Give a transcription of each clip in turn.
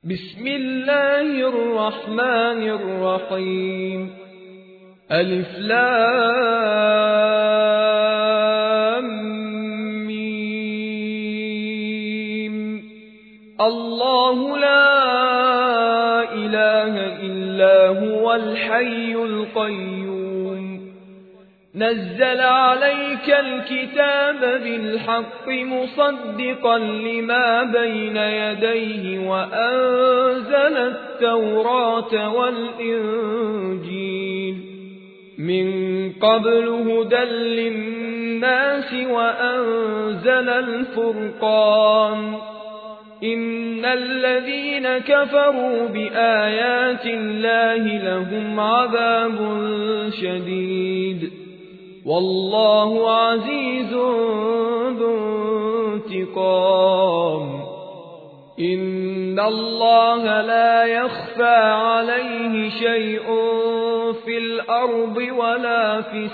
بسم الله الرحمن الرحيم. ألف لام ميم. الله لا إله إلا هو الحي القيوم. نزل عليك الكتاب بالحق مصدقا لما بين يديه وأنزل التوراة والإنجيل من قبل هدى للناس وأنزل الفرقان. إن الذين كفروا بآيات الله لهم عذاب شديد والله عزيز ذو انتقام. إن الله لا يخفى عليه شيء في الأرض ولا في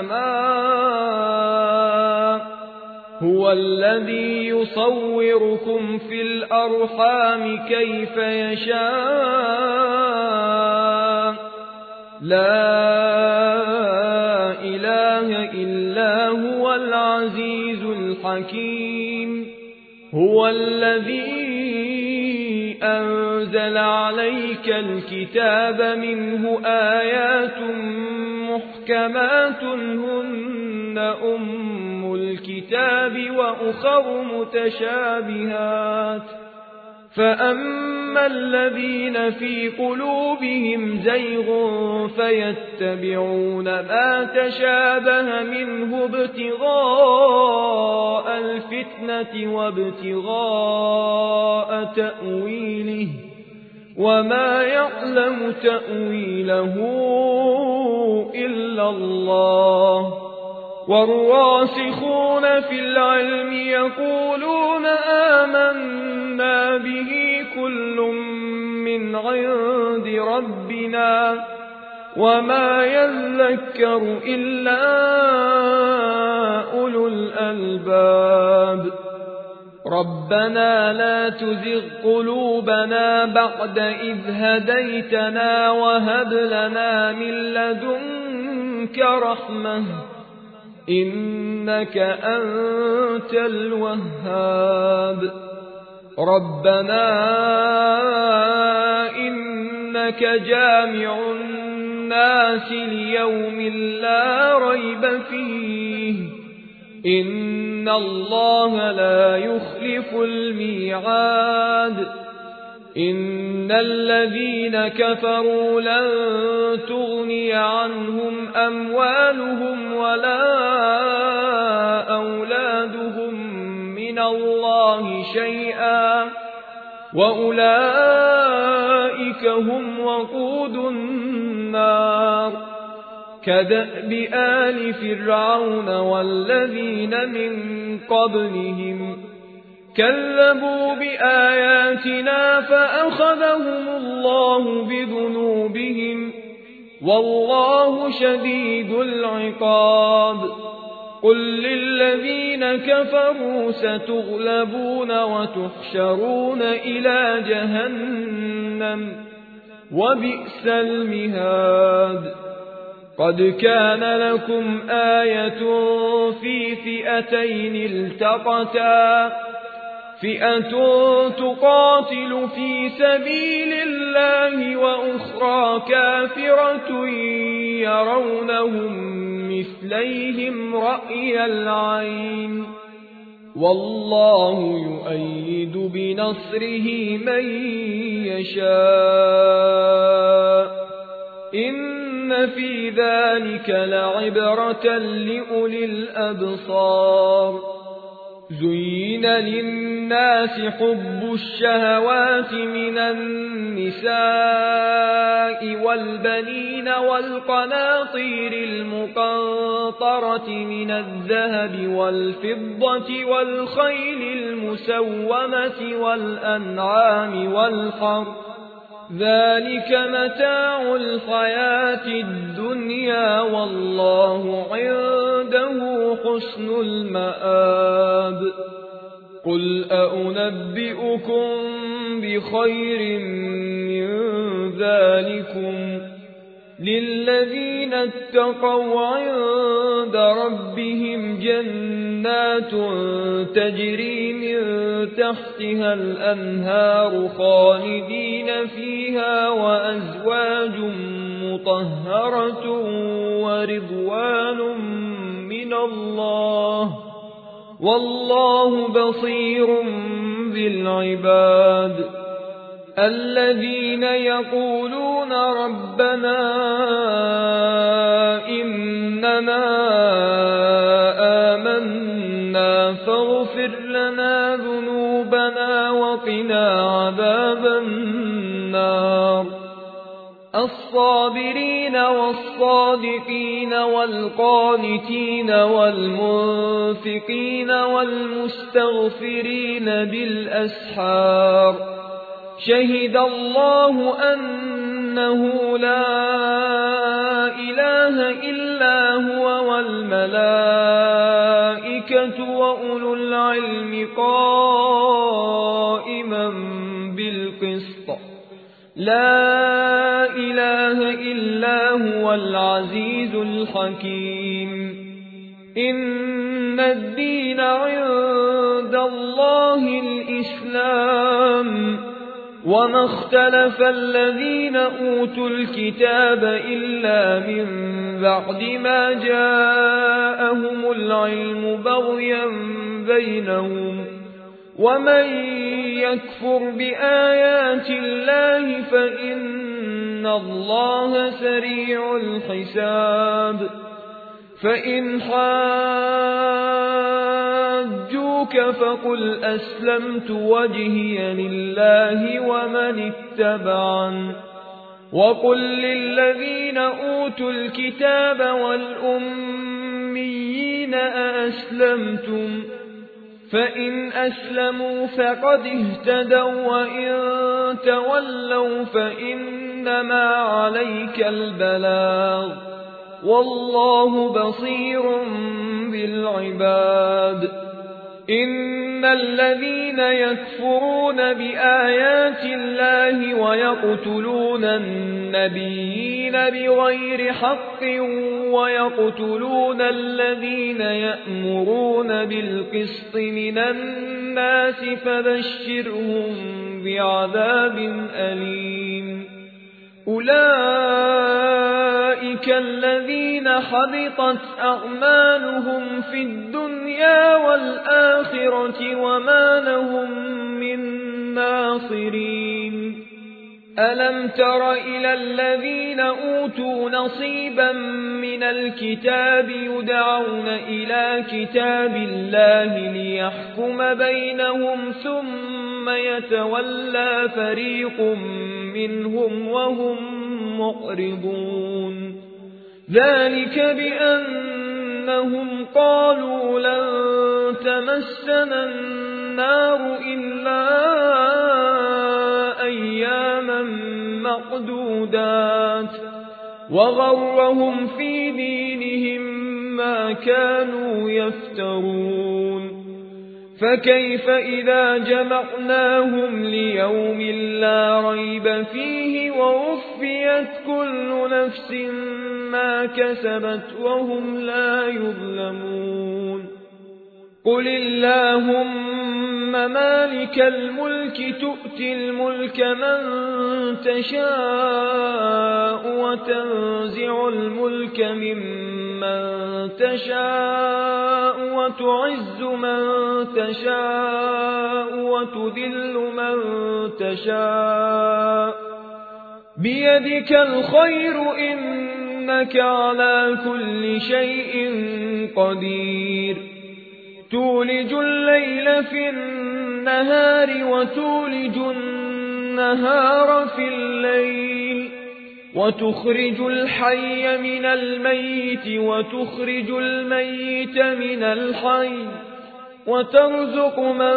السماء. هو الذي يصوركم في الأرحام كيف يشاء. لا إله إلا هو العزيز الحكيم. هو الذي أنزل عليك الكتاب منه آيات محكمات هن أم الكتاب وأخر متشابهات. فأما الذين في قلوبهم زيغ فيتبعون ما تشابه منه ابتغاء الفتنة وابتغاء تأويله وما يعلم تأويله إلا الله. والراسخون في العلم يقولون آمنا به كل من عند ربنا وما يذكر إلا أولو الألباب. ربنا لا تزغ قلوبنا بعد إذ هديتنا وهب لنا من لدنك رحمة إنك أنت الوهاب. ربنا إنك جامع الناس ليوم لا ريب فيه إن الله لا يخلف الميعاد. إن الذين كفروا لن تغني عنهم أموالهم ولا أولادهم من الله شيئا وأولئك هم وقود النار. كدأب آل فرعون والذين من قبلهم كذبوا بآياتنا فأخذهم الله بذنوبهم والله شديد العقاب. قل للذين كفروا ستغلبون وتحشرون إلى جهنم وبئس المهاد. قد كان لكم آية في فئتين التقتا فئة تقاتل في سبيل الله وأخرى كافرة يرونهم مثليهم رأي العين والله يؤيد بنصره من يشاء. إن في ذلك لعبرة لأولي الأبصار. زين للناس حب الشهوات من النساء والبنين والقناطير المقنطرة من الذهب والفضة والخيل المسومة والأنعام والحرث ذلك متاع الحياة الدنيا والله عنده حسن المآب. قل أنبئكم بخير من ذلكم للذين اتقوا عند ربهم جنات تجري من تحتها الأنهار خالدين فيها وأزواج مطهرة ورضوان من الله والله بصير بالعباد الذين يقولون ربنا إننا آمنا فاغفر لنا ذنوبنا وقنا عذاب النار الصابرين والصادقين والقانتين والمنفقين والمستغفرين بالأسحار شهد الله أنه لا إله إلا هو والملائكة وأولو العلم قائما بالقسط لا إله إلا هو العزيز الحكيم إن الدين عند الله الإسلام وما اختلف الذين أوتوا الكتاب إلا من بعد ما جاءهم العلم بغيا بينهم ومن يكفر بآيات الله فإن الله سريع الحساب فإن حاجوك فقل أسلمت وجهي لله ومن اتبعن وقل للذين أوتوا الكتاب والأميين أأسلمتم فإن أسلموا فقد اهتدوا وإن تولوا فإنما عليك البلاغ والله بصير بالعباد إن الذين يكفرون بآيات الله ويقتلون النبيين بغير حق ويقتلون الذين يأمرون بالقسط من الناس فبشرهم بعذاب أليم أولئك الذين حبطت أعمالهم في الدنيا والآخرة وما لهم من ناصرين ألم تر إلى الذين أوتوا نصيبا من الكتاب يدعون إلى كتاب الله ليحكم بينهم ثم يتولى فريق منهم وهم معرضون ذلك بأنهم قالوا لن تمسنا النار إلا أياما معدودات وغرهم في دينهم ما كانوا يفترون فكيف إذا جمعناهم ليوم لا ريب فيه ووفيت كل نفس ما كسبت وهم لا يظلمون قل اللهم مالك الملك تؤتي الملك من تشاء وتنزع الملك ممن تشاء وتعز من تشاء وتذل من تشاء بيدك الخير إنك على كل شيء قدير تولج الليل في النهار وتولج النهار في الليل وتخرج الحي من الميت وتخرج الميت من الحي وترزق من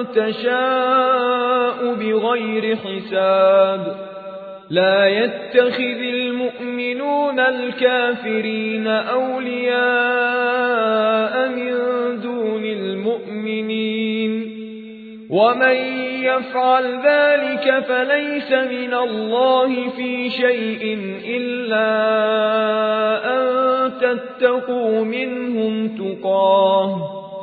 تشاء بغير حساب لا يتخذ المؤمنون الكافرين أولياء من دون المؤمنين ومن يفعل ذلك فليس من الله في شيء إلا أن تتقوا منهم تقاه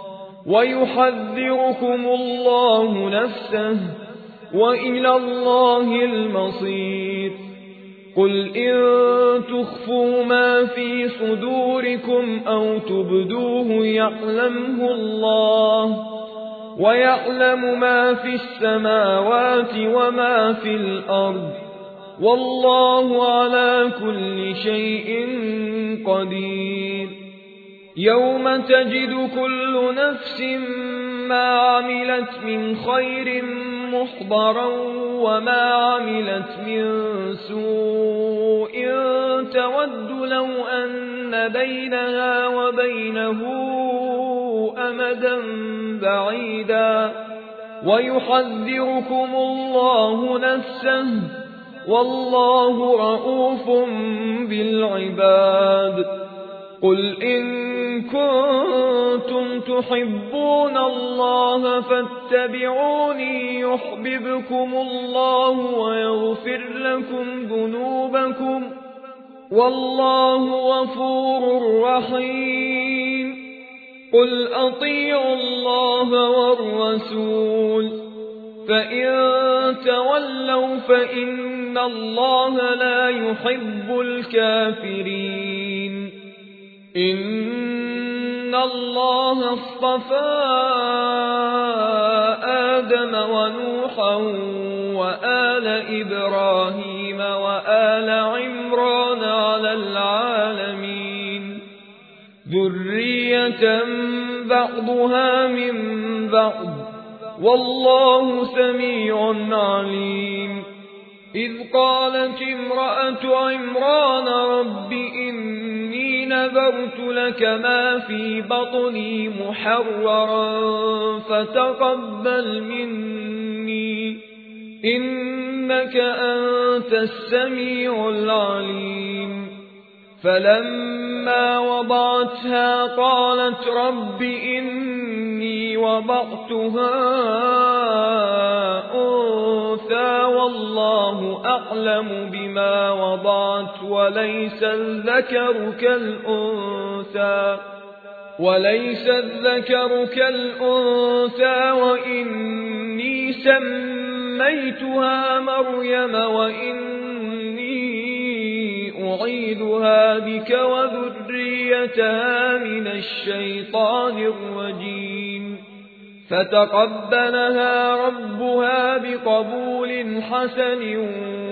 ويحذركم الله نفسه وإلى الله المصير. قل إن تخفوا ما في صدوركم أو تبدوه يعلمه الله ويعلم ما في السماوات وما في الأرض والله على كل شيء قدير. يوم تجد كل نفس ما عملت من خير محضرا وما عملت من سوء تود لو أن بينها وبينه أمدا بعيدا ويحذركم الله نفسه والله رؤوف بالعباد. قل إن كنتم تحبون الله فاتبعوني يحببكم الله ويغفر لكم ذنوبكم والله غفور رحيم. قل أطيعوا الله والرسول فإن تولوا فإن الله لا يحب الكافرين. إن الله اصطفى آدم ونوحا وآل إبراهيم وآل عمران على العالمين ذرية بعضها من بعض والله سميع عليم. إذ قالت امرأة عمران رب إني نذرت لك ما في بطني محررا فتقبل مني إنك أنت السميع العليم. فلما وضعتها قالت رب إني وضعتها أنثى والله أعلم بما وضعت وليس الذكر كالأنثى وإني سميتها مريم وإني أعيذها بك وذريتها من الشيطان الرجيم. فتقبلها ربها بقبول حسن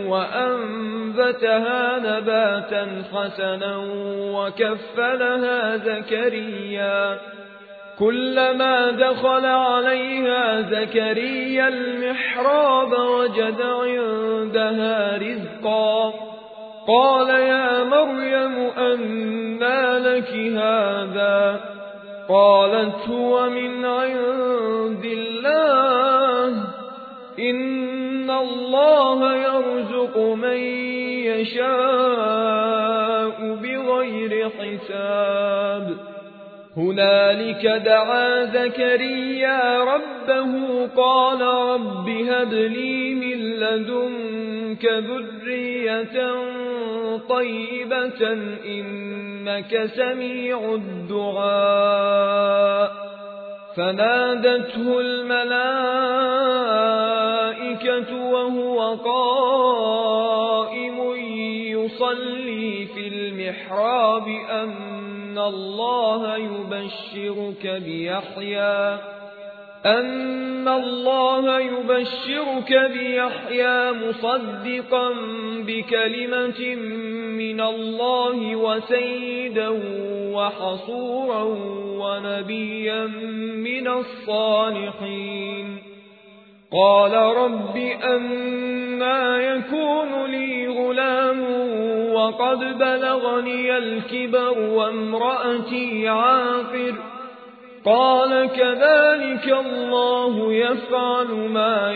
وأنبتها نباتا حسنا وكفلها زكريا. كلما دخل عليها زكريا المحراب وجد عندها رزقا قال يا مريم أنى لك هذا قالت هو من عند الله إن الله يرزق من يشاء بغير حساب. هنالك دعا زكريا ربه قال رب هب لي من لدنك ذرية طيبة إنك سميع الدعاء. فنادته الملائكة وهو قائم يصلي في المحراب أن الله يبشرك بيحيى مصدقا بكلمة من الله وسيدا وحصورا ونبيا من الصالحين. قال رب أنى يكون لي غلام وقد بلغني الكبر وامرأتي عاقر قال كذلك الله يفعل ما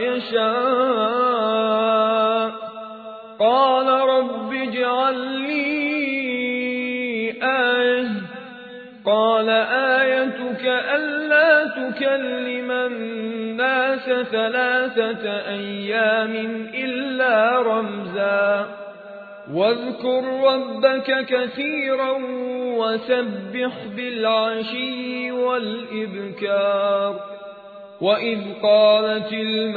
يشاء. قال رب اجعل لي آية قال آيتك ألا تكلم الناس 3 أيام إلا رمزا واذكر ربك كثيرا وسبح بالعشي والإبكار وإذ قالت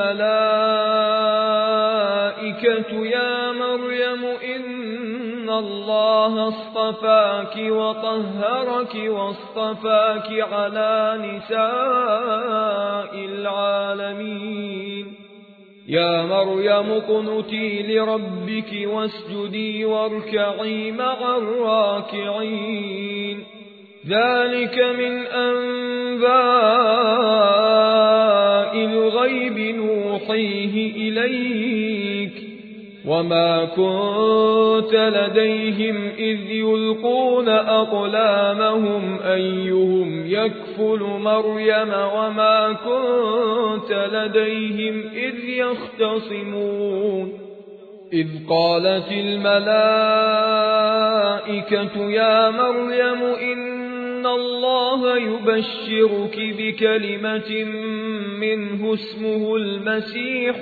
الملائكة يا مريم إن الله اصطفاك وطهرك واصطفاك على نساء العالمين يا مريم اقنتي لربك واسجدي واركعي مع الراكعين ذلك من أنباء الغيب نوحيه إليك وما كنت لديهم إذ يلقون أقلامهم أيهم يكفل مريم وما كنت لديهم إذ يختصمون إذ قالت الملائكة يا مريم إن الله يبشرك بكلمة منه اسمه المسيح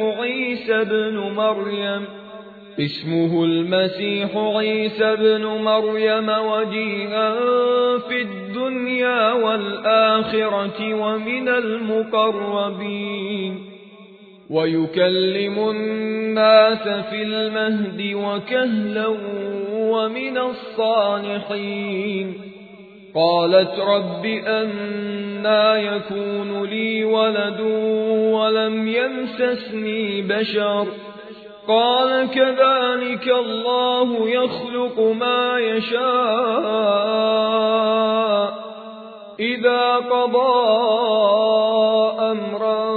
عيسى بن مريم وجيها في الدنيا والآخرة ومن المقربين ويكلم الناس في المهد وكهلا ومن الصالحين قالت رب أنى يكون لي ولد ولم يمسسني بشر قال كذلك الله يخلق ما يشاء إذا قضى أمرا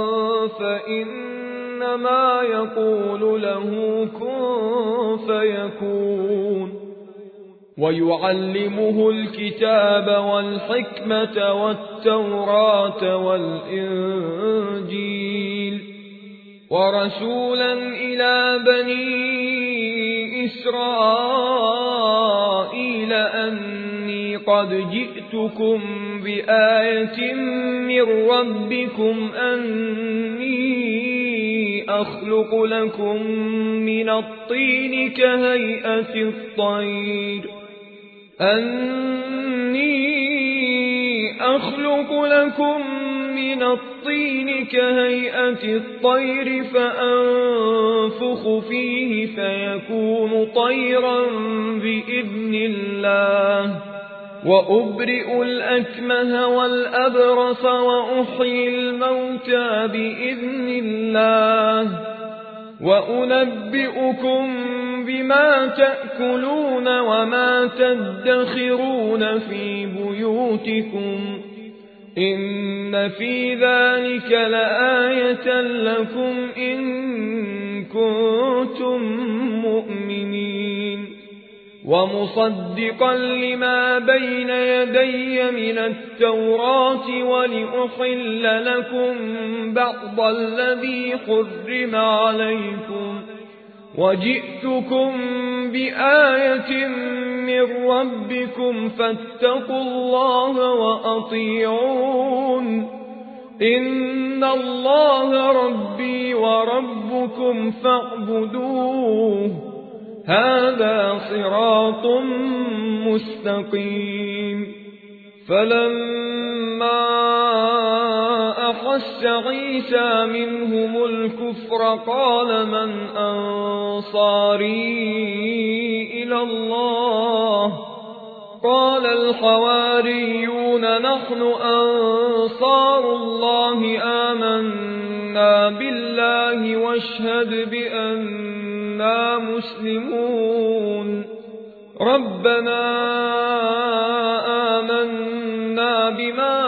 فإنما يقول له كن فيكون ويعلمه الكتاب والحكمة والتوراة والإنجيل ورسولا إلى بني إسرائيل أني قد جئتكم بآية من ربكم أني أخلق لكم من الطين كهيئة الطير فأنفخ فيه فيكون طيرا بإذن الله وأبرئ الأكمه والأبرص وأحيي الموتى بإذن الله وأنبئكم بما تأكلون وما تدخرون في بيوتكم إن في ذلك لآية لكم إن كنتم مؤمنين ومصدقا لما بين يدي من التوراة ولأحل لكم بعض الذي حرم عليكم وجئتكم بآية من ربكم فاتقوا الله وأطيعون إن الله ربي وربكم فاعبدوه هذا صراط مستقيم فلما أحس عيسى منهم الكفر قال من أنصاري إلى الله قال الحواريون نحن أنصار الله آمنا بالله واشهد بأننا مسلمون ربنا آمنا بما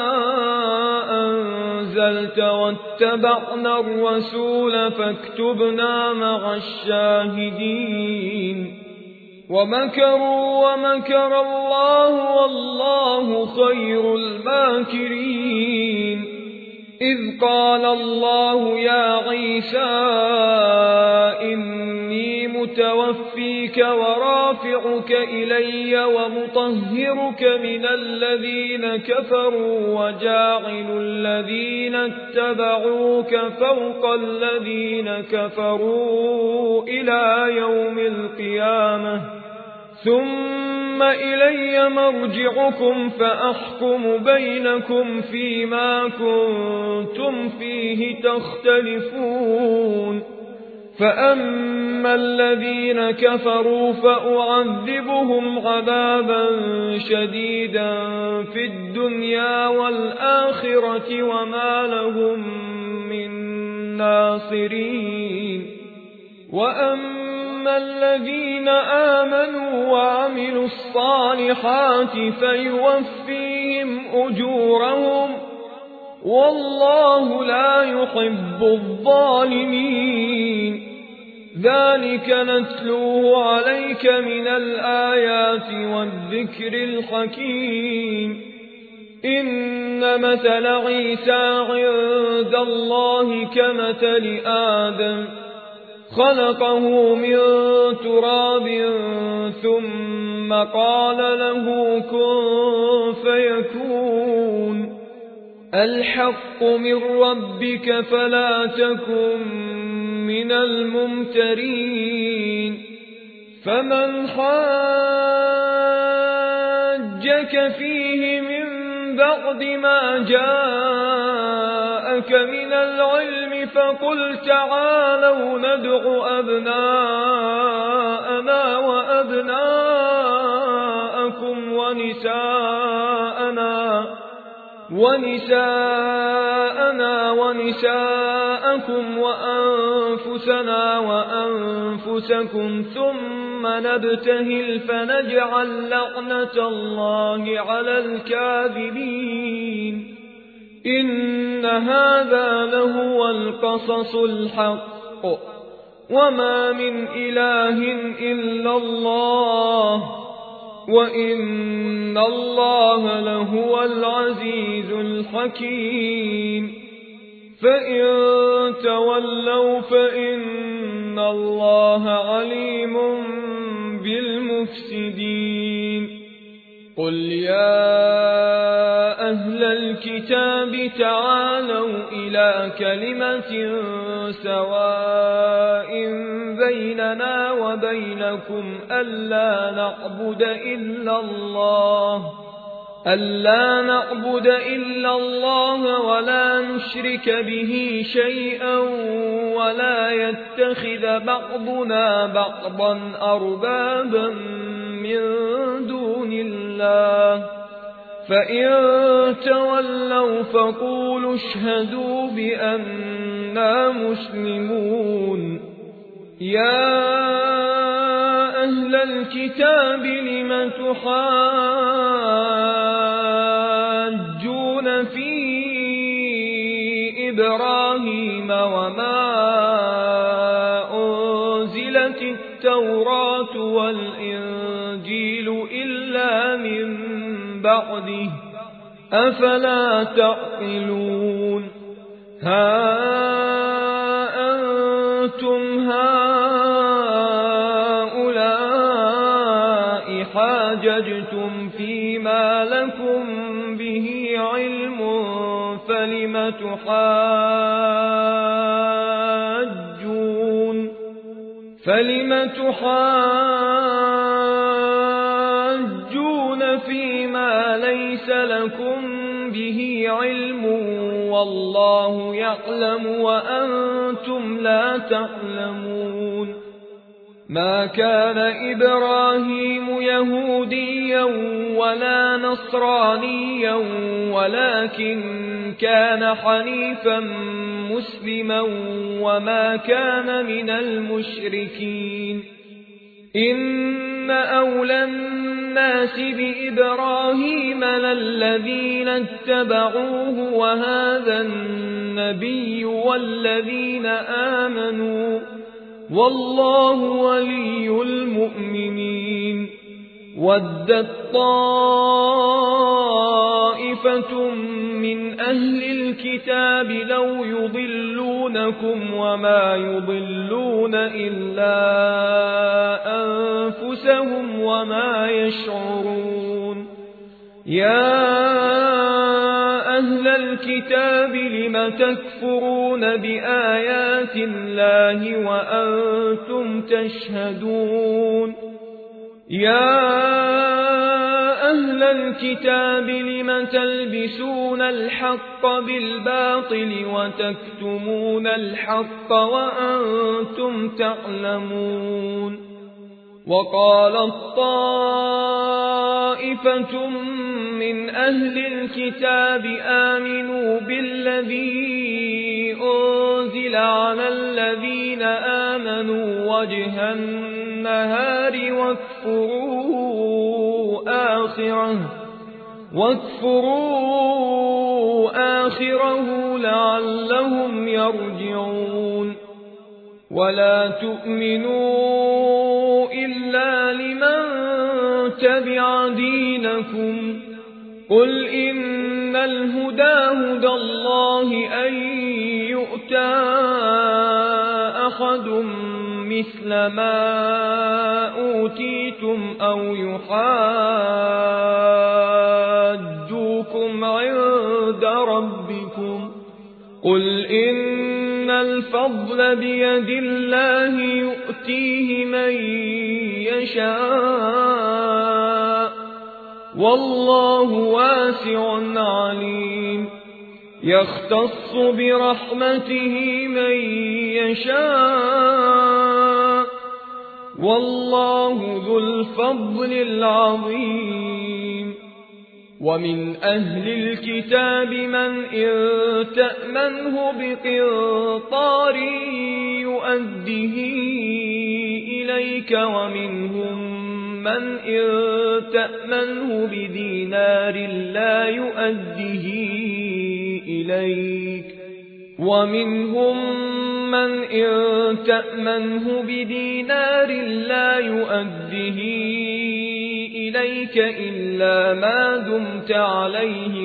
أنزلت واتبعنا الرسول فاكتبنا مع الشاهدين ومكروا ومكر الله والله خير الماكرين إذ قال الله يا عيسى إني متوفيك ورافعك إلي ومطهرك من الذين كفروا وجاعل الذين اتبعوك فوق الذين كفروا إلى يوم القيامة ثم إلي مرجعكم فأحكم بينكم فيما كنتم فيه تختلفون فأما الذين كفروا فأعذبهم عذابا شديدا في الدنيا والآخرة وما لهم من ناصرين وأما الذين آمنوا وعملوا الصالحات فيوفيهم أجورهم والله لا يحب الظالمين ذلك نتلوه عليك من الآيات والذكر الحكيم إن مثل عيسى عند الله كمثل آدم خلقه من تراب ثم قال له كن فيكون الحق من ربك فلا تكن من الممترين فمن حاجك فيه من بعد ما جاءك من العلم فقل تعالوا ندع أبناءنا وأبناءكم ونساءنا ونساءكم وأنفسنا وأنفسكم ثم نبتهل فنجعل لعنة الله على الكاذبين إن هذا لهو القصص الحق وما من إله إلا الله وإن الله لهو العزيز الحكيم فإن تولوا فإن الله عليم بالمفسدين قل يا أهل الكتاب تعالوا إلى كلمة سواء بيننا وبينكم ألا نعبد إلا الله ولا نشرك به شيئا ولا يتخذ بعضنا بعضا أربابا من دون الله فإن تولوا فقولوا اشهدوا بأننا مسلمون يا أهل الكتاب لم تحاجون في إبراهيم وما أنزلت التوراة والإنجيل إلا من بعده أفلا تعقلون ها أنتم هؤلاء حاججتم فيما لكم به علم فلم تحاجون فيما ليس لكم به علم والله يعلم وأنتم لا تعلمون ما كان إبراهيم يهوديا ولا نصرانيا ولكن كان حنيفا مسلما وما كان من المشركين إن أولى الناس بإبراهيم للذين اتبعوه وهذا النبي والذين آمنوا والله ولي المؤمنين ودت طائفة من أهل الكتاب لو يضلونكم وما يضلون إلا أنفسهم وما يشعرون. يا أهل الكتاب لم تكفرون بآيات الله وأنتم تشهدون. يا أهل الكتاب لم تلبسون الحق بالباطل وتكتمون الحق وأنتم تعلمون. وقالت طائفة من أهل الكتاب آمنوا بالذي أنزل على الذين آمنوا وجه النهار واكفروا آخره لعلهم يرجعون. ولا تؤمنوا إلا لمن تبع دينكم. قل إن الهدى هدى الله أن يؤتى أحد مثل ما أوتيتم أو يحاجوكم عند ربكم. قل إن الفضل بيد الله يؤتيه من يشاء والله واسع عليم. يختص برحمته من يشاء والله ذو الفضل العظيم. ومن أهل الكتاب من إن تأمنه بقنطار يؤده إليك ومنهم من إن تأمنه بدينار لا يؤده إليك ومنهم من إن تأمنه بدينار لا يؤده إليك إلا ما دمت عليه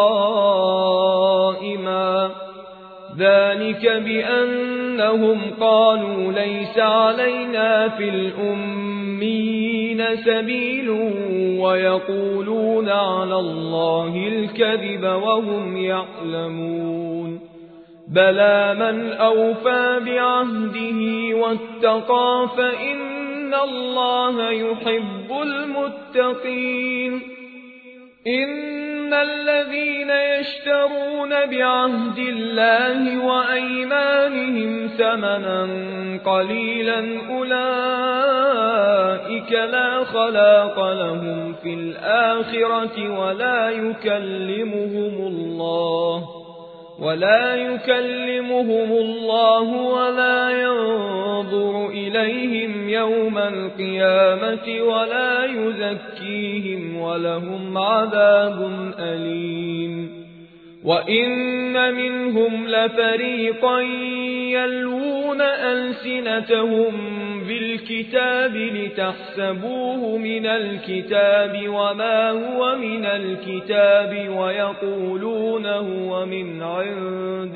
قائما. ذلك بأنهم قالوا ليس علينا في الأميين سبيل ويقولون على الله الكذب وهم يعلمون. بلى من أوفى بعهده واتقى فإن الله يحب المتقين. إن الذين يشترون بعهد الله وأيمانهم ثمنا قليلا أولئك لا خلاق لهم في الآخرة ولا يكلمهم الله ولا ينظر إليهم يوم القيامة ولا يزكيهم ولهم عذاب أليم. وإن منهم لفريقا يلوون ألسنتهم بالكتاب لتحسبوه من الكتاب وما هو من الكتاب ويقولون هو من عند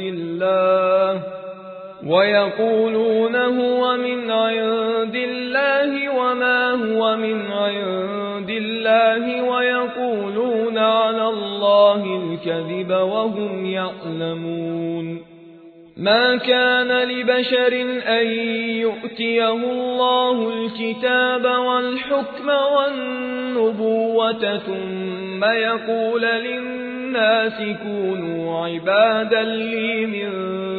الله وما هو من عند الله ويقولون على الله الكذب وهم يعلمون. ما كان لبشر أن يؤتيه الله الكتاب والحكم والنبوة ثم يقول للناس كونوا عبادا لي من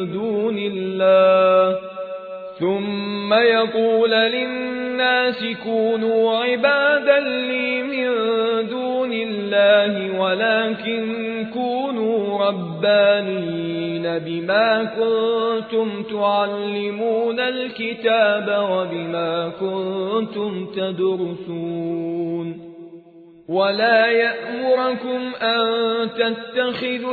دون الله ولكن كونوا ربانيين بما كنتم تعلمون الكتاب وبما كنتم تدرسون. ولا يأمركم أن تتخذوا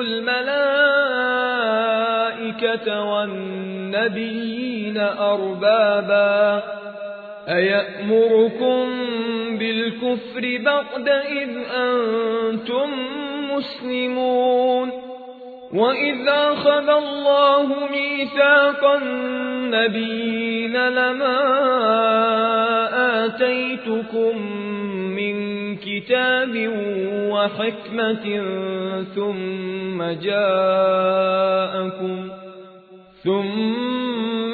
الملائكة والنبيين أربابا أيأمركم بالكفر بعد إذ أنتم مسلمون. وإذ أخذ الله ميثاق النبيين لما آتيتكم من كتاب وحكمة ثم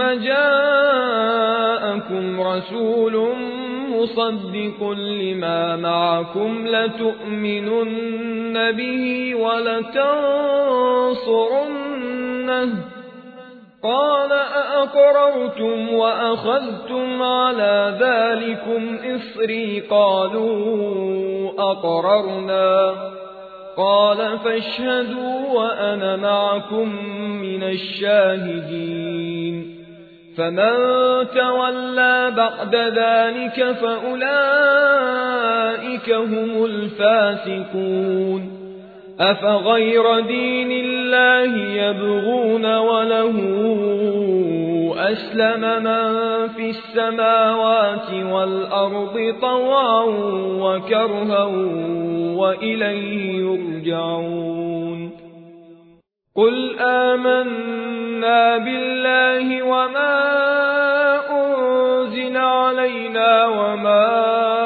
جاءكم رسول مصدق لما معكم لتؤمنن به ولتنصرنه قال أأقررتم وأخذتم على ذلكم إصري قالوا أقررنا قال فاشهدوا وأنا معكم من الشاهدين فمن تولى بعد ذلك فأولئك هم الفاسقون أفغير دين الله يبغون وله أسلم من في السماوات والأرض طوعا وكرها وإليه يرجعون قل آمنا بالله وما أنزل علينا وما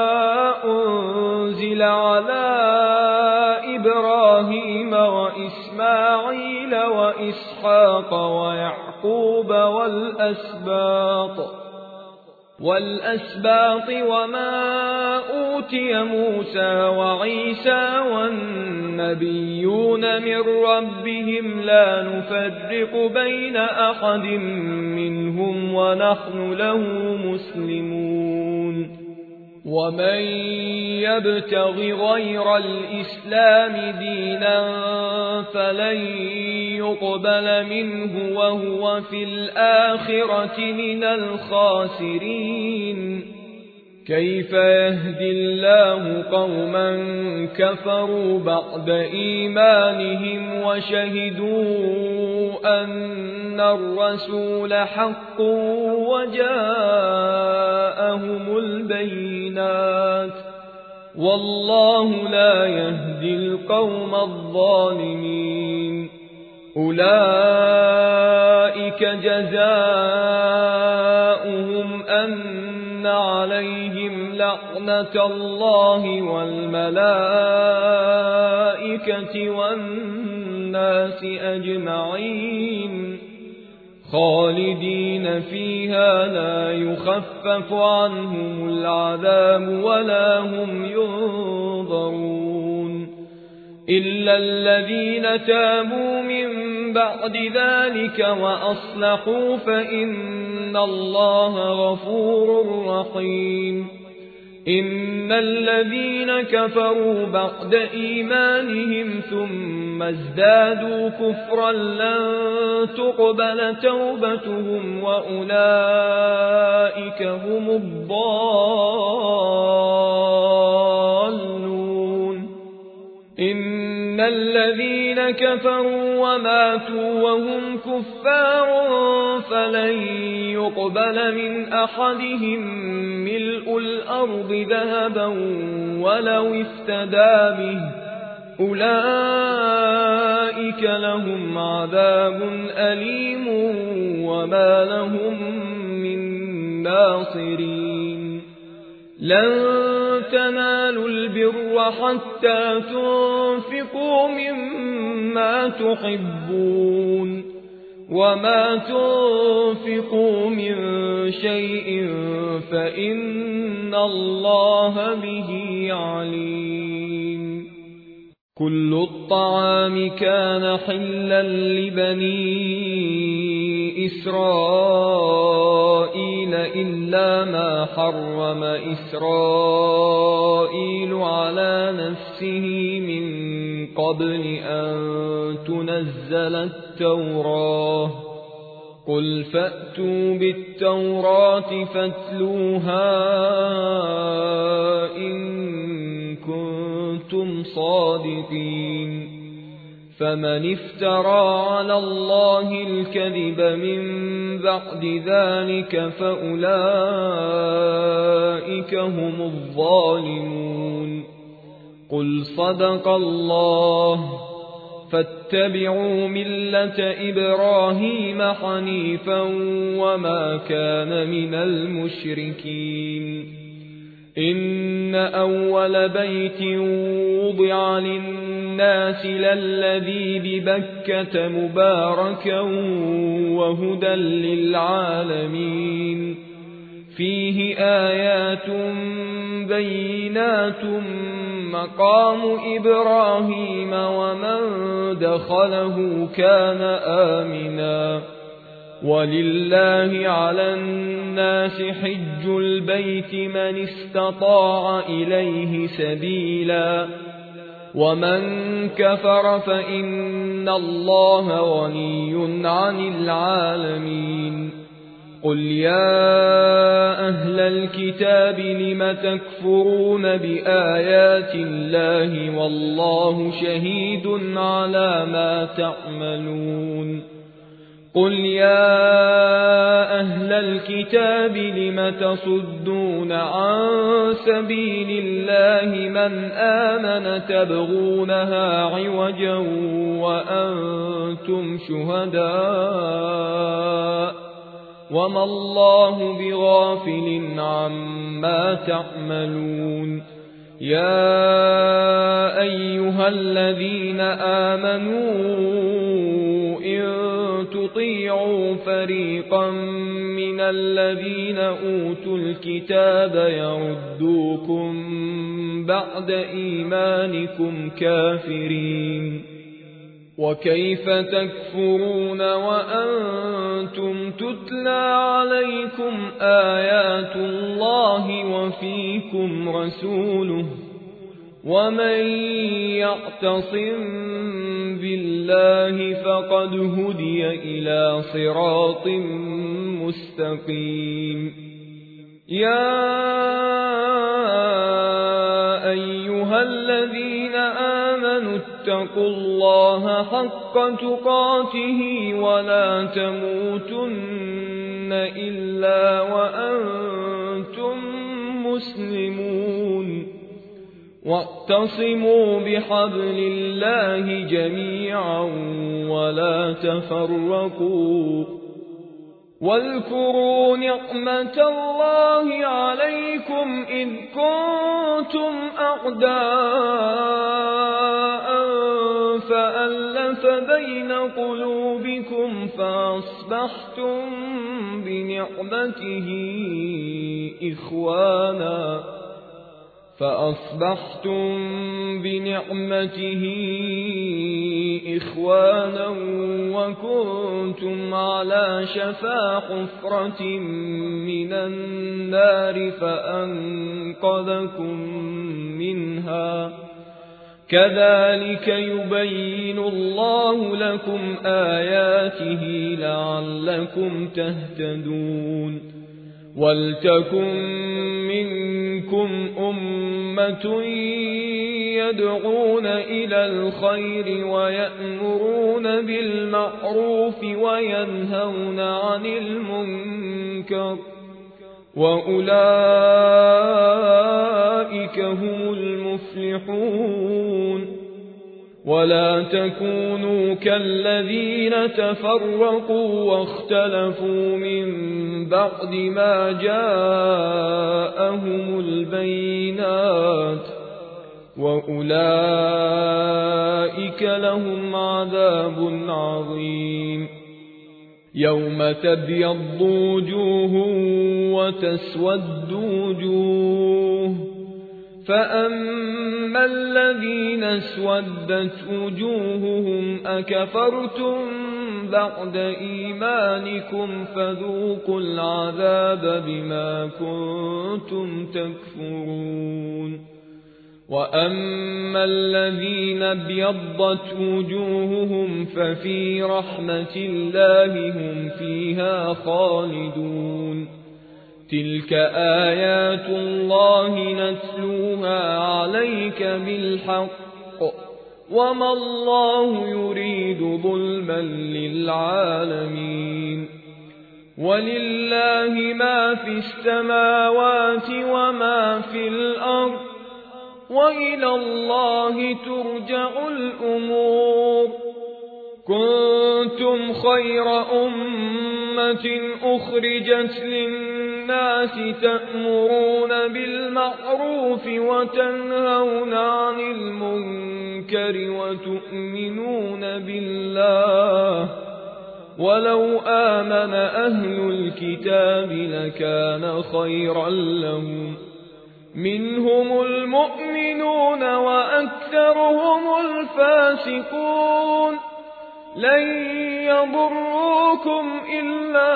أنزل على إبراهيم وإسماعيل وإسحاق ويعقوب والأسباط وما أوتي موسى وعيسى والنبيون من ربهم لا نفرق بين أحد منهم ونحن له مسلمون ومن يبتغ غير الإسلام دينا فلن يقبل منه وهو في الآخرة من الخاسرين كيف يهدي الله قوما كفروا بعد إيمانهم وشهدوا أن الرسول حق وجاءهم البينات والله لا يهدي القوم الظالمين أولئك جزاؤهم أن عليهم لعنة الله والملائكة والناس أجمعين خالدين فيها لا يخفف عنهم العذاب ولا هم ينظرون إلا الذين تابوا من بعد ذلك وأصلحوا فإن الله غفور رحيم إن الذين كفروا بعد إيمانهم ثم ازدادوا كفرا لن تقبل توبتهم وأولئك هم الضالون إن الذين كفروا وماتوا وهم كفار فلن يقبل من أحدهم ملء الأرض ذهبا ولو افتدى به أولئك لهم عذاب أليم وما لهم من ناصرين لن تنالوا البر حتى تنفقوا مما تحبون وما تنفقوا من شيء فإن الله به عليم كل الطعام كان حلا لبني إسرائيل إلا ما حرم إسرائيل على نفسه من قبل أن تنزل التوراة قل فأتوا بالتوراة فاتلوها إن كنتم صادقين فمن افترى على الله الكذب من بعد ذلك فأولئك هم الظالمون قل صدق الله فاتبعوا ملة إبراهيم حنيفا وما كان من المشركين إن أول بيت وضع للناس للذي ببكة مباركا وهدى للعالمين فيه آيات بينات مقام إبراهيم ومن دخله كان آمنا ولله على الناس حج البيت من استطاع إليه سبيلا ومن كفر فإن الله غني عن العالمين قل يا أهل الكتاب لم تكفرون بآيات الله والله شهيد على ما تعملون قل يا أهل الكتاب لم تصدون عن سبيل الله من آمن تبغونها عوجا وأنتم شهداء وما الله بغافل عما تعملون يا أيها الذين آمنوا إن تطيعوا فريقا من الذين أوتوا الكتاب يردوكم بعد إيمانكم كافرين وكيف تكفرون وأنتم تتلى عليكم آيات الله وفيكم رسوله ومن يعتصم بالله فقد هدي إلى صراط مستقيم يا أيها الذين آمنوا اتقوا الله حق تقاته ولا تموتن إلا وأنتم مسلمون واعتصموا بحبل الله جميعا ولا تفرقوا واذكروا نعمة الله عليكم إذ كنتم أعداء فألف بين قلوبكم فأصبحتم بنعمته إخوانا وكنتم على شفا حفرة من النار فأنقذكم منها كذلك يبين الله لكم آياته لعلكم تهتدون ولتكن منكم أمة يدعون إلى الخير ويأمرون بالمعروف وينهون عن المنكر وأولئك هم المفلحون ولا تكونوا كالذين تفرقوا واختلفوا من بعد ما جاءهم البينات وأولئك لهم عذاب عظيم يوم تبيض وجوه وتسود وجوه فأما الذين اسودت وجوههم أكفرتم بعد إيمانكم فذوقوا العذاب بما كنتم تكفرون وأما الذين ابيضت وجوههم ففي رحمة الله هم فيها خالدون تلك آيات الله نتلوها عليك بالحق وما الله يريد ظلما للعالمين ولله ما في السماوات وما في الأرض وإلى الله ترجع الأمور كنتم خير أمة أخرجت للناس الناس تأمرون بالمعروف وتنهون عن المنكر وتؤمنون بالله ولو آمن أهل الكتاب لكان خيرا لهم منهم المؤمنون وأكثرهم الفاسقون لن يضروكم إلا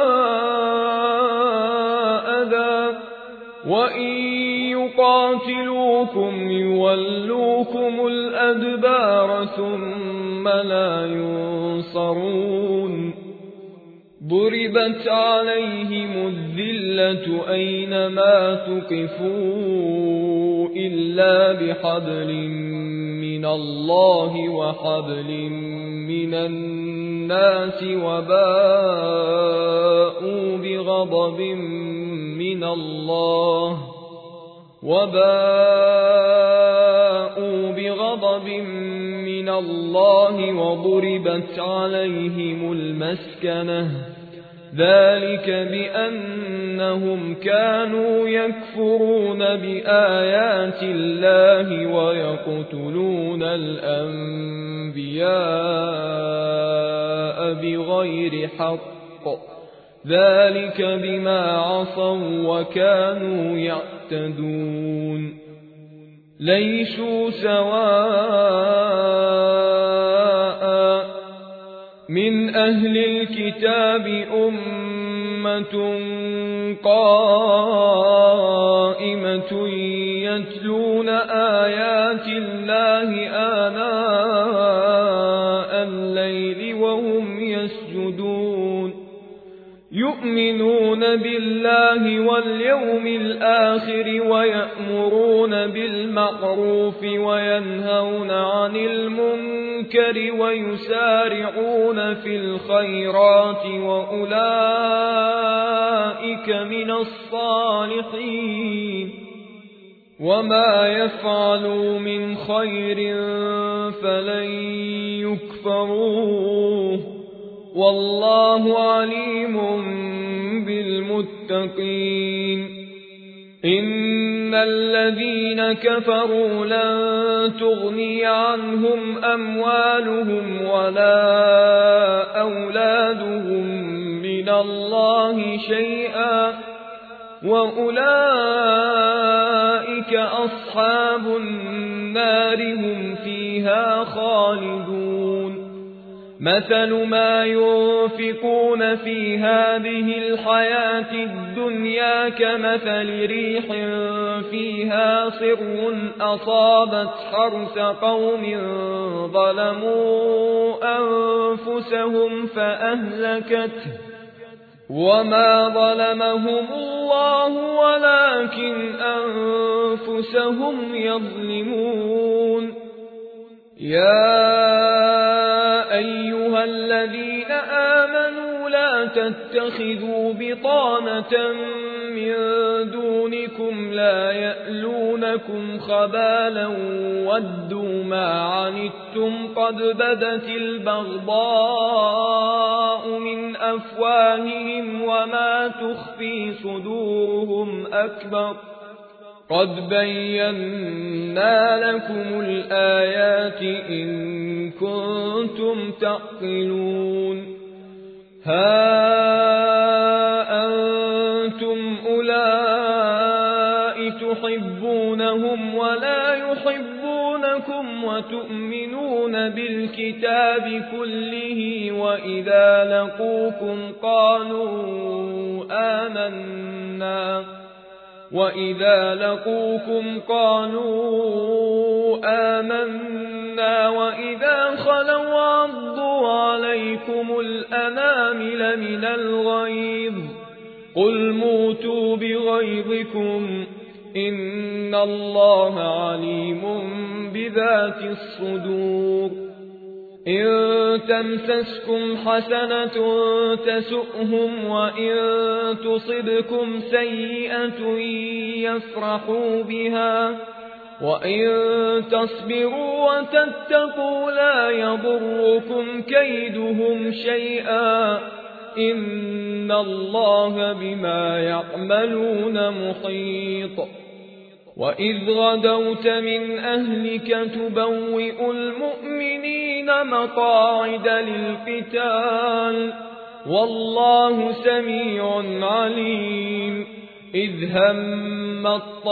أذى وإن يقاتلوكم يولوكم الأدبار ثم لا ينصرون ضربت عليهم الذلة أينما تقفوا إلا بحبل من الله وحبل من الناس وباءوا بغضب من الله وضربت عليهم المسكنة ذلك بأنهم كانوا يكفرون بآيات الله ويقتلون الأنبياء بغير حق ذلك بما عصوا وكانوا يعتدون ليسوا سواء من أهل الكتاب أمة قائمة يتلون آيات الله آناء الليل وهم يسجدون يؤمنون بالله واليوم الآخر ويأمرون بالمعروف وينهون عن المنكر ويسارعون في الخيرات وأولئك من الصالحين وما يفعلوا من خير فلن يكفروه والله عليم بالمتقين إن الذين كفروا لن تغني عنهم أموالهم ولا أولادهم من الله شيئا وأولئك أصحاب النار هم فيها خالدون مثل ما ينفقون في هذه الحياة الدنيا كمثل ريح فيها صر أصابت حرث قوم ظلموا أنفسهم فأهلكته وما ظلمهم الله ولكن أنفسهم يظلمون يا أيها الذين آمنوا لا تتخذوا بطانة من دونكم لا يألونكم خبالا ودوا ما عنتم قد بدت البغضاء من أفواههم وما تخفي صدورهم أكبر قد بينا لكم الآيات إن كنتم تعقلون ها أنتم أولئك تحبونهم ولا يحبونكم وتؤمنون بالكتاب كله وإذا لقوكم قالوا آمنا وإذا خلوا عضوا عليكم الأنامل من الغيظ قل موتوا بغيظكم إن الله عليم بذات الصدور إن تمسسكم حسنة تسؤهم وإن تصبكم سيئة يفرحوا بها وإن تصبروا وتتقوا لا يضركم كيدهم شيئا إن الله بما يعملون محيط وإذ غدوت من أهلك تبوئ المؤمنين مقاعد للقتال والله سميع عليم إذ هم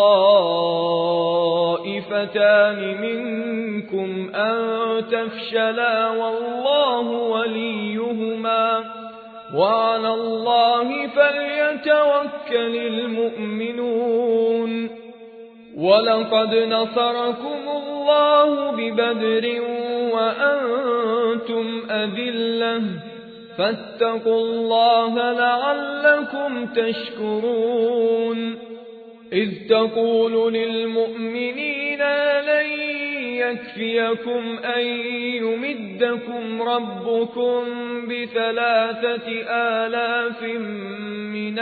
الطائفتان منكم أن تفشلا والله وليهما وعلى الله فليتوكل المؤمنون ولقد نصركم الله ببدر وأنتم أذلة فاتقوا الله لعلكم تشكرون إذ تقول للمؤمنين لن يكفيكم أن يمدكم ربكم ب3,000 من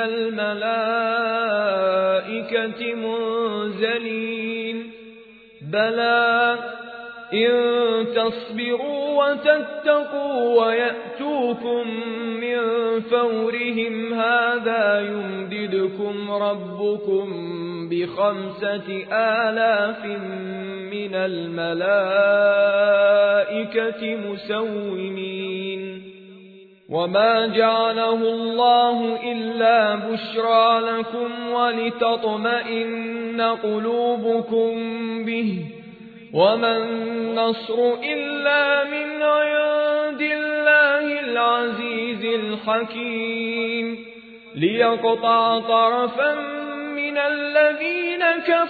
الملائكة منزلين بلى إن تصبروا وتتقوا ويأتوكم من فورهم هذا يمددكم ربكم ب5,000 من الملائكة مسومين وما جعله الله إلا بشرى لكم ولتطمئن قلوبكم به وما النصر إلا من عند الله العزيز الحكيم ليقطع طرفا من الذين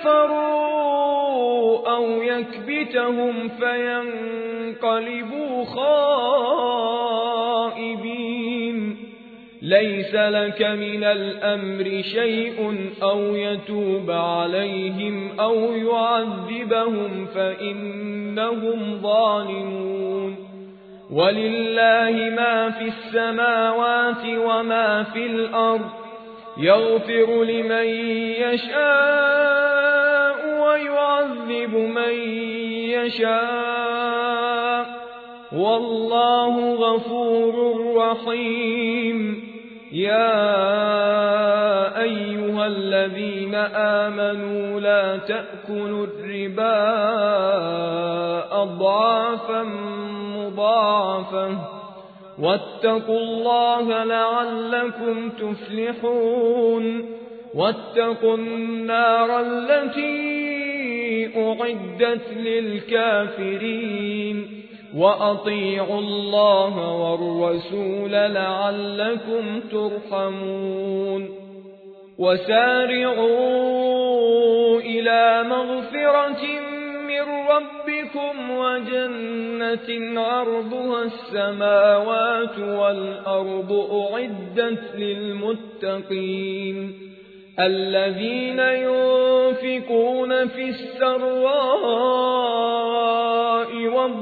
كفروا أو يكبتهم فينقلبوا خائبين ليس لك من الأمر شيء أو يتوب عليهم أو يعذبهم فإنهم ظالمون ولله ما في السماوات وما في الأرض يغفر لمن يشاء ويعذب من يشاء والله غفور رحيم يا أيها الذين آمنوا لا تأكلوا الربا أضعافا مضاعفة واتقوا الله لعلكم تفلحون واتقوا النار التي أعدت للكافرين وأطيعوا الله والرسول لعلكم ترحمون وسارعوا إلى مغفرة من ربكم وجنة عرضها السماوات والأرض أعدت للمتقين الذين ينفقون في السراء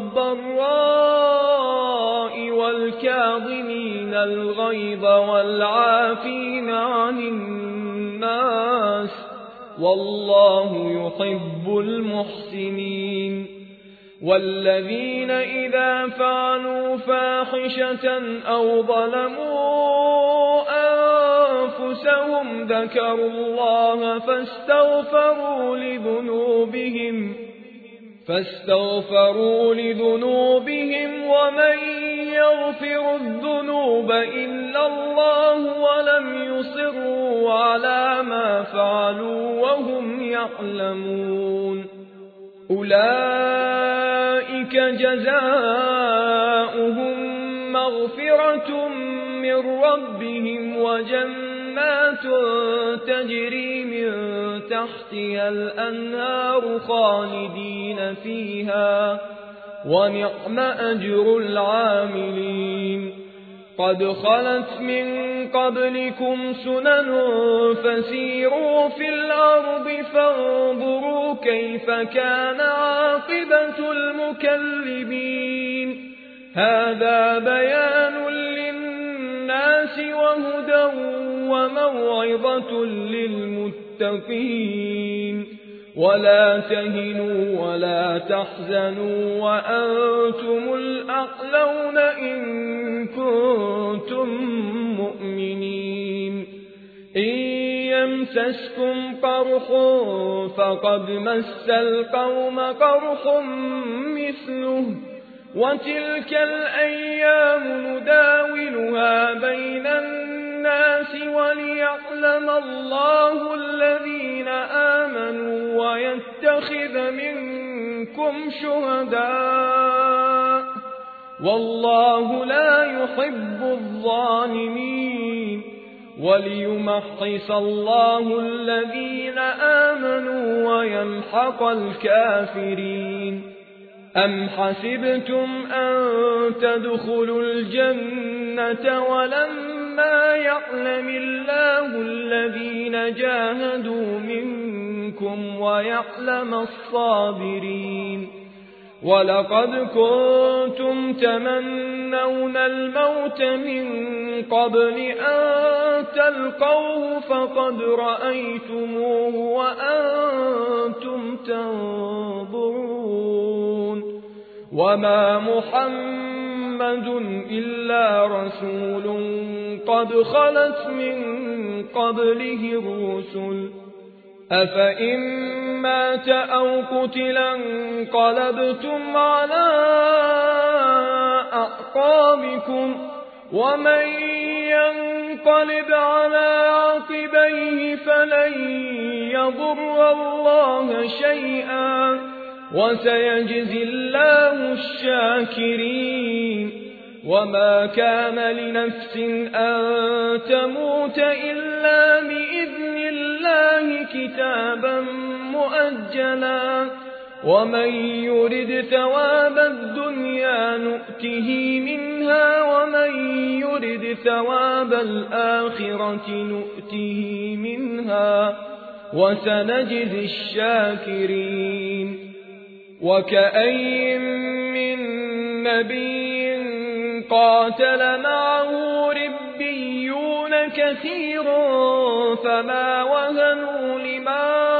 والضراء والكاظمين الغيظ والعافين عن الناس والله يحب المحسنين والذين إذا فعلوا فاحشة أو ظلموا أنفسهم ذكروا الله فاستغفروا لذنوبهم ومن يغفر الذنوب إلا الله ولم يصروا على ما فعلوا وهم يعلمون أولئك جزاؤهم مغفرة من ربهم وجنات تجري من تحتها الأنهار خالدين فيها ونعم أجر العاملين قد خلت من قبلكم سنن فسيروا في الأرض فانظروا كيف كان عاقبة المكذبين هذا بيان للناس وهدى وموعظة للمتقين ولا تهنوا ولا تحزنوا وأنتم الأعلون إن كنتم إن يمسسكم قرح فقد مس القوم قرح مثله وتلك الأيام نداولها بين الناس وليعلم الله الذين آمنوا ويتخذ منكم شهداء والله لا يحب الظالمين وليمحص الله الذين آمنوا ويمحق الكافرين أم حسبتم أن تدخلوا الجنة ولما يعلم الله الذين جاهدوا منكم ويعلم الصابرين ولقد كنتم تمنون الموت من قبل أن تلقوه فقد رأيتموه وأنتم تنظرون وما محمد إلا رسول قد خلت من قبله الرسل أفإن مات أو قتلا انقلبتم على أعقابكم ومن ينقلب على عقبيه فلن يضر الله شيئا وسيجزي الله الشاكرين وما كان لنفس أن تموت إلا بإذن الله كتابا مؤجلا ومن يرد ثواب الدنيا نؤته منها ومن يرد ثواب الآخرة نؤته منها وسنجزي الشاكرين وكأين من نبي قاتل معه ربيون كثير فما وهنوا لما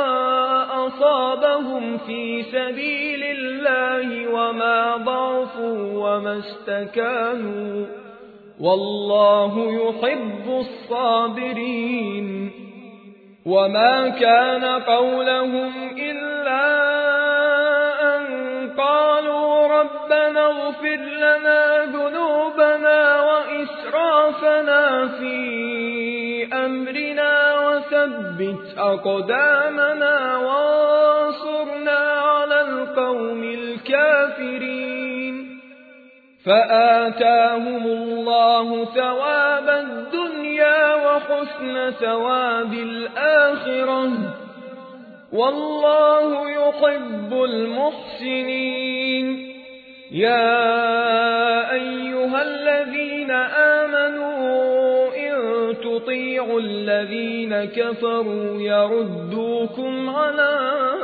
أصابهم في سبيل الله وما ضعفوا وما استكانوا والله يحب الصابرين وما كان قولهم إلا أن قالوا ربنا اغفر لنا ذنوبنا وإسرافنا في أمرنا وثبت أقدامنا وانصرنا على القوم الكافرين فآتاهم الله ثواب الدنيا وحسن ثواب الآخرة والله يحب المحسنين يا أيها الذين آمنوا إن تطيعوا الذين كفروا يردوكم على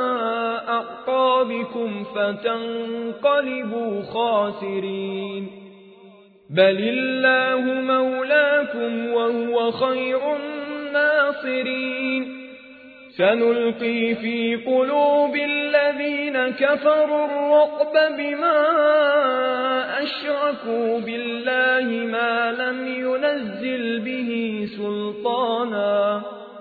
أعقابكم فتنقلبوا خاسرين بل الله مولاكم وهو خير الناصرين سنلقي في قلوب الذين كفروا الرعب بما أشركوا بالله ما لم ينزل به سلطانا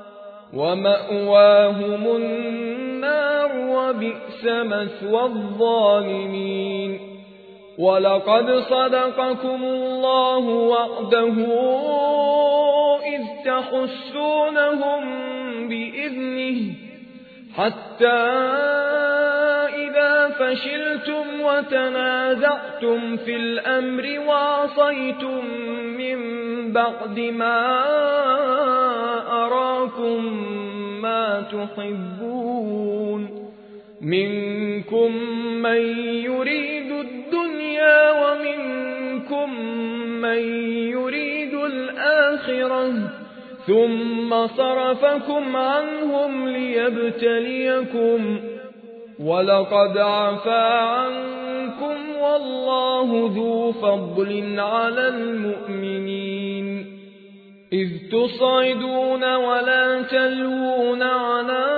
ومأواهم النار وبئس مثوى الظالمين ولقد صدقكم الله وعده إذ تحسونهم بإذنه حتى إذا فشلتم وتنازعتم في الأمر وعصيتم من بعد ما أراكم ما تحبون منكم من يريد الدنيا ومنكم من يريد الآخرة ثم صرفكم عنهم ليبتليكم ولقد عفا عنكم والله ذو فضل على المؤمنين إذ تصعدون ولا تلوون على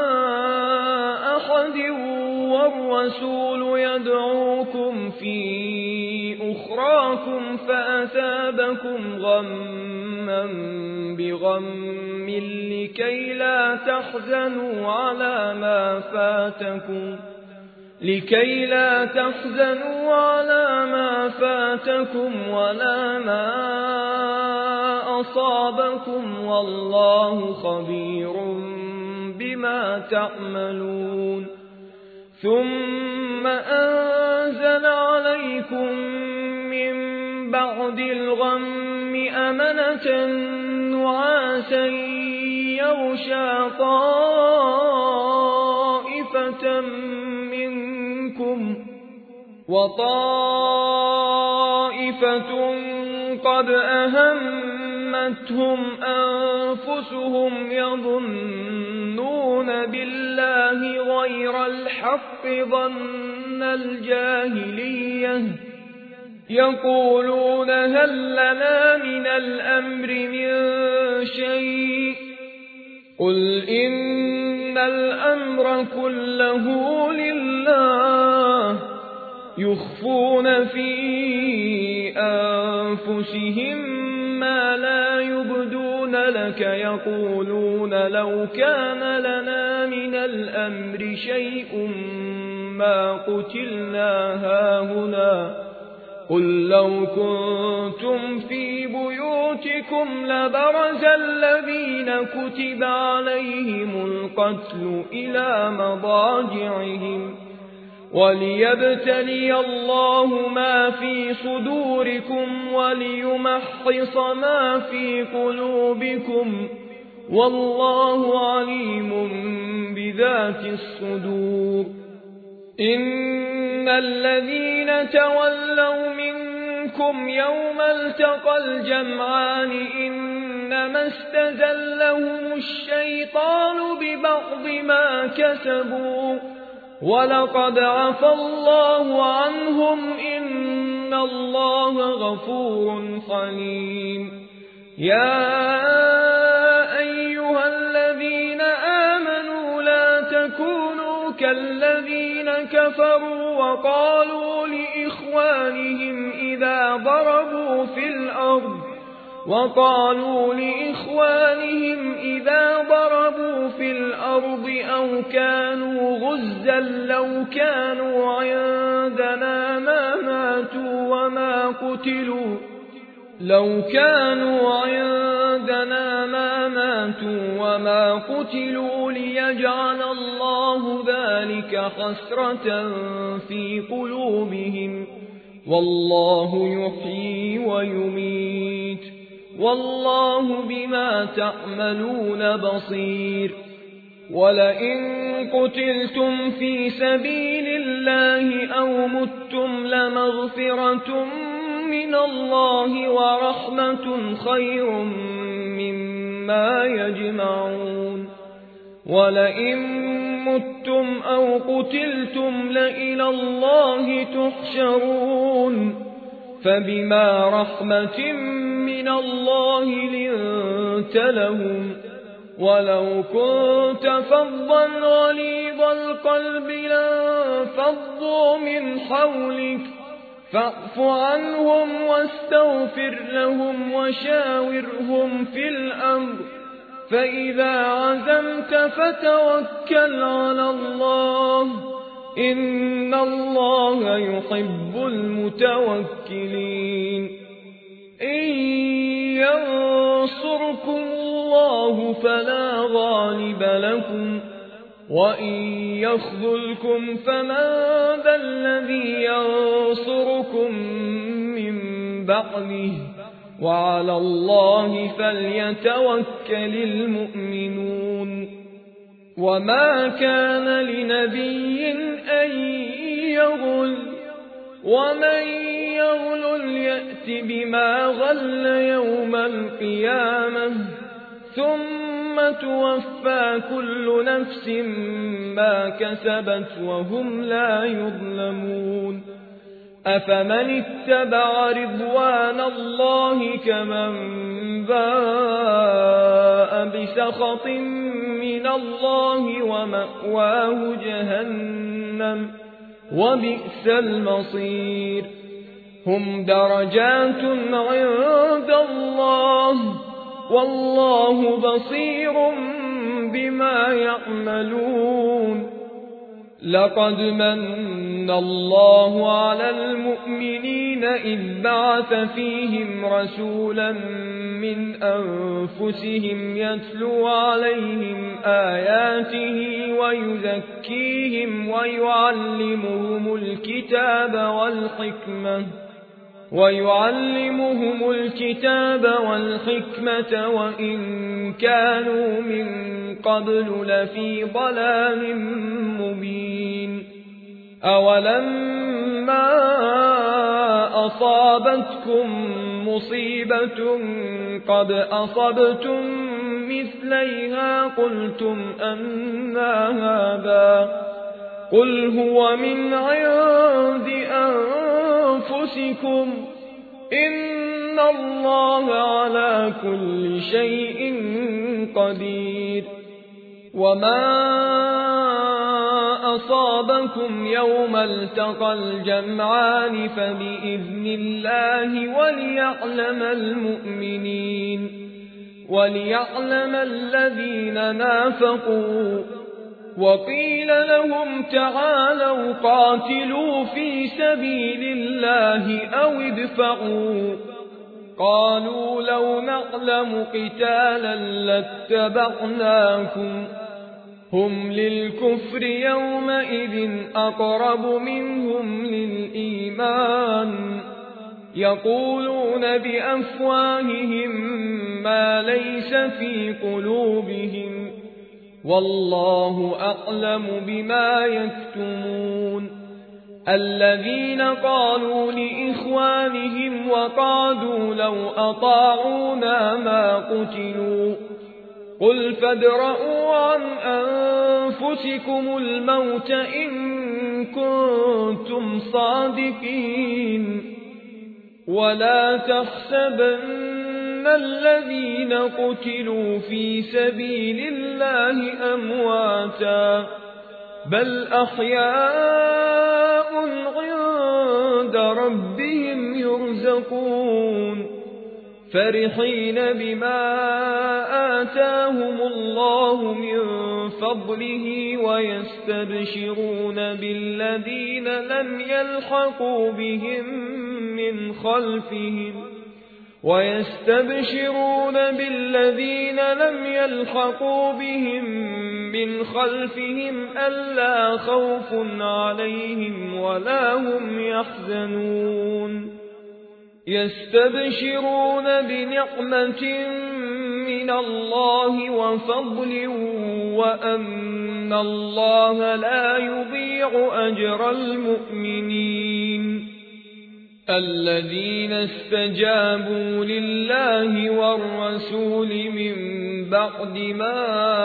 أحد والرسول يدعوكم في أخراكم فأثابكم غما بغم لكي لا تحزنوا على ما فاتكم ولا ما أصابكم والله خبير بما تعملون ثم أنزل عليكم من بعد الغم أمنة نعاسا يغشى طائفة منكم وطائفة قد أهمتهم أنفسهم يظنون بالله غير الحق ظن الجاهلية يقولون هل لنا من الأمر من شيء قل إن الأمر كله لله يخفون في أنفسهم ما لا يبدون لك يقولون لو كان لنا من الأمر شيء ما قتلنا هاهنا قل لو كنتم في بيوتكم لبرز الذين كتب عليهم القتل إلى مضاجعهم وليبتلي الله ما في صدوركم وليمحص ما في قلوبكم والله عليم بذات الصدور إن الذين تولوا منكم يوم التقى الجمعان إنما استزلهم الشيطان ببعض ما كسبوا ولقد عفى الله عنهم إن الله غفور حليم يا أيها الذين آمنوا لا تكونوا كالذين كفروا وقالوا لإخوانهم إذا ضربوا في الأرض أو كانوا غزا لو كانوا عندنا ما ماتوا وما قتلوا ليجعل الله ذلك حسرة في قلوبهم والله يحيي ويميت والله بما تعملون بصير ولئن قتلتم في سبيل الله أو متم لمغفرة من الله ورحمة خير مما يجمعون ولئن متم أو قتلتم لإلى الله تحشرون فبما رحمة من الله لنت لهم ولو كنت فظا غليظ القلب لانفضوا من حولك فاعف عنهم واستغفر لهم وشاورهم في الأمر فإذا عزمت فتوكل على الله إن الله يحب المتوكلين إن ينصركم الله فلا غالب لكم وإن يخذلكم فمن ذا الذي ينصركم من بعده وعلى الله فليتوكل المؤمنون وما كان لنبي أن يغل ومن يغل يأت بما غل يوم القيامة ثم توفى كل نفس ما كسبت وهم لا يظلمون أفمن اتبع رضوان الله كمن باء بسخط من الله ومأواه جهنم وبئس المصير هم درجات عند الله والله بصير بما يعملون. لقد من الله على المؤمنين إذ بعث فيهم رسولا من أنفسهم يتلو عليهم آياته ويزكيهم ويعلمهم الكتاب والحكمة وإن كانوا من قبل لفي ضلال مبين. أولما أصابتكم مصيبة قد أصبتم مثليها قلتم أنى هذا قل هو من عند أنفسكم إن الله على كل شيء قدير. وما أصابكم يوم التقى الجمعان فبإذن الله وليعلم الذين نافقوا. وقيل لهم تعالوا قاتلوا في سبيل الله أو ادفعوا قالوا لو نعلم قتالا لاتبعناكم هم للكفر يومئذ أقرب منهم للإيمان يقولون بأفواههم ما ليس في قلوبهم والله أعلم بما يكتمون. الذين قالوا لإخوانهم وقعدوا لو أطاعونا ما قتلوا قل فادرءوا عن أنفسكم الموت إن كنتم صادقين. ولا تحسبن الذين قتلوا في سبيل الله أمواتا بل أحياء عند ربهم يرزقون فرحين بما آتاهم الله من فضله ويستبشرون بالذين لم يلحقوا بهم من خلفهم ألا خوف عليهم ولا هم يحزنون. يستبشرون بنعمة من الله وفضل وأن الله لا يضيع أجر المؤمنين. الذين استجابوا لله والرسول من بعد ما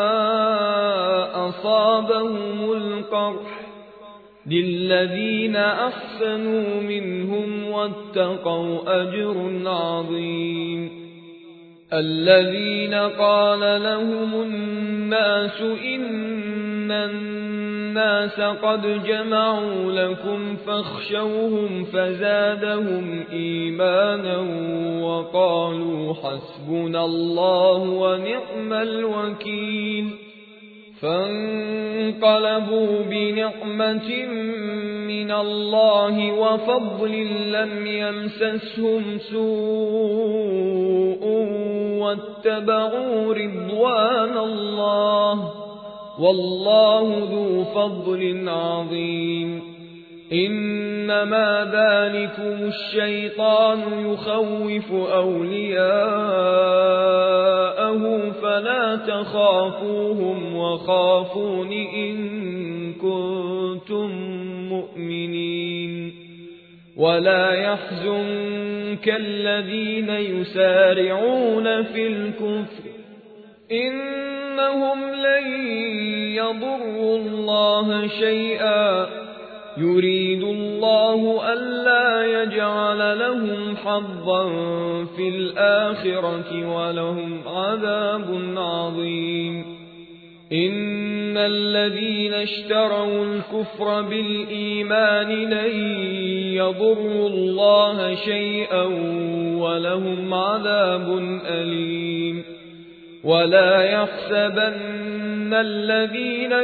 أصابهم القرح للذين أحسنوا منهم واتقوا أجر عظيم. الذين قال لهم الناس إن الناس قد جمعوا لكم فاخشوهم فزادهم إيمانا وقالوا حسبنا الله ونعم الوكيل. فانقلبوا بنعمة من الله وفضل لم يمسسهم سوء واتبعوا رضوان الله والله ذو فضل عظيم. إنما ذلكم الشيطان يخوف أولياءه فلا تخافوهم وخافون إن كنتم مؤمنين. ولا يحزنك الذين يسارعون في الكفر إنهم لن يضروا الله شيئا يريد الله ألا يجعل لهم حظا في الآخرة ولهم عذاب عظيم. إن الذين اشتروا الكفر بالإيمان لن يضروا الله شيئا ولهم عذاب أليم. ولا يحسبن الذين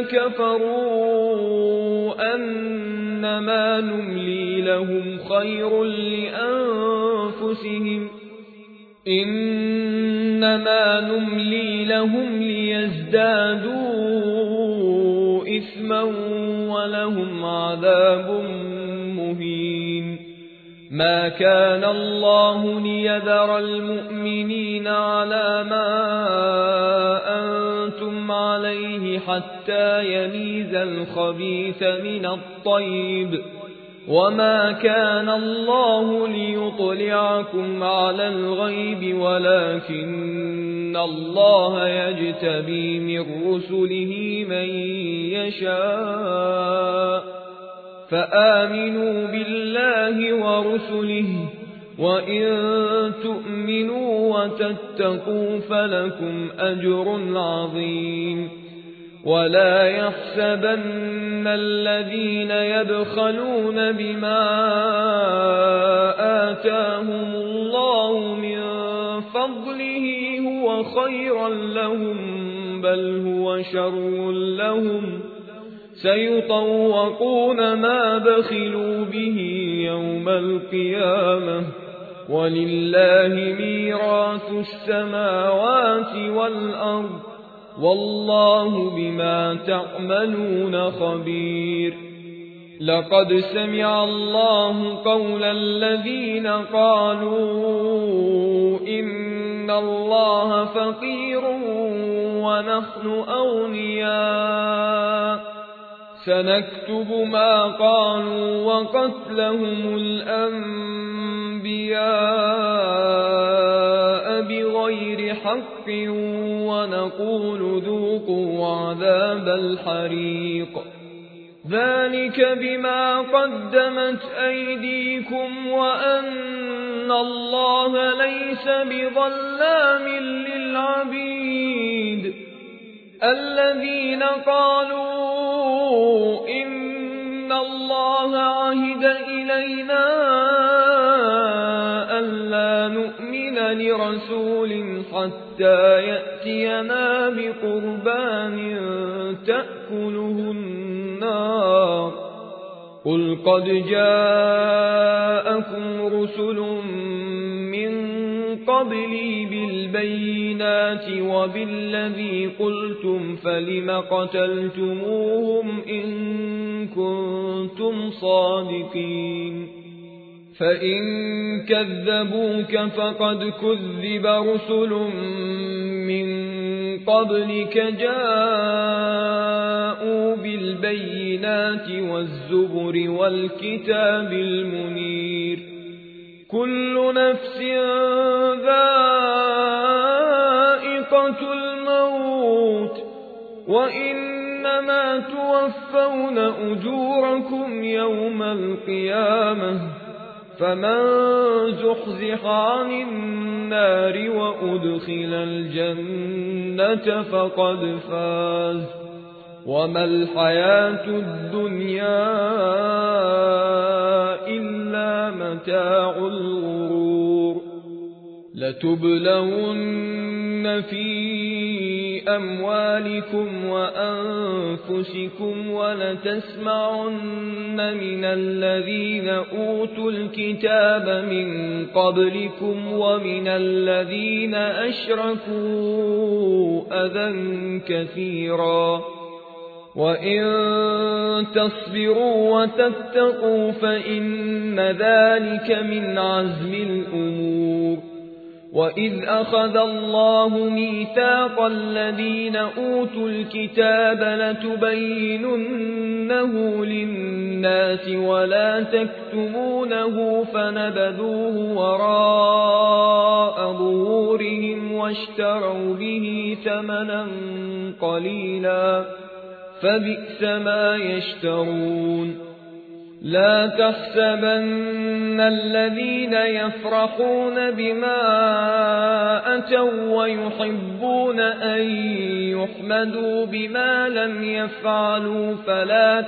كفروا أنما نملي لهم خير لأنفسهم إنما نملي لهم ليزدادوا إثما ولهم عذاب مهين ما كان الله ليذر المؤمنين على ما أنتم عليه حتى يميز الخبيث من الطيب وما كان الله ليطلعكم على الغيب ولكن الله يجتبي من رسله من يشاء فآمنوا بالله ورسله وإن تؤمنوا وتتقوا فلكم أجر عظيم ولا يحسبن الذين يبخلون بما آتاهم الله من فضله هو خيرا لهم بل هو شر لهم سيطوقون ما بخلوا به يوم القيامة ولله ميراث السماوات والأرض والله بما تعملون خبير لقد سمع الله قول الذين قالوا إن الله فقير ونحن أغنياء سنكتب ما قالوا وقتلهم الأنبياء بغير حق ونقول ذوقوا عذاب الحريق ذلك بما قدمت أيديكم وأن الله ليس بظلام للعبيد الذين قالوا إن الله عهد إلينا ألا نؤمن لرسول حتى يأتينا بقربان تأكله النار قل قد جاءكم رسل من قبلي بالبينات وبالذي قلتم فلم قتلتموهم إن كنتم صادقين فإن كذبوك فقد كذب رسل من قبلك جاءوا بالبينات والزبر والكتاب المنير كل نفس ذائقة الموت وإنما توفون أجوركم يوم القيامة فمن زحزح عن النار وأدخل الجنة فقد فاز وما الحياة الدنيا إلا متاع الغرور لتبلون في أموالكم وأنفسكم ولتسمعن من الذين أوتوا الكتاب من قبلكم ومن الذين أشركوا أذى كثيرا وإن تصبروا وتتقوا فإن ذلك من عزم الأمور وإذ أخذ الله ميثاق الذين أوتوا الكتاب لتبيننه للناس ولا تكتمونه فنبذوه وراء ظهورهم واشتروا به ثمنا قليلا فبئس ما يشترون لا تحسبن الذين يفرحون بما أتوا ويحبون أن يحمدوا بما لم يفعلوا فلا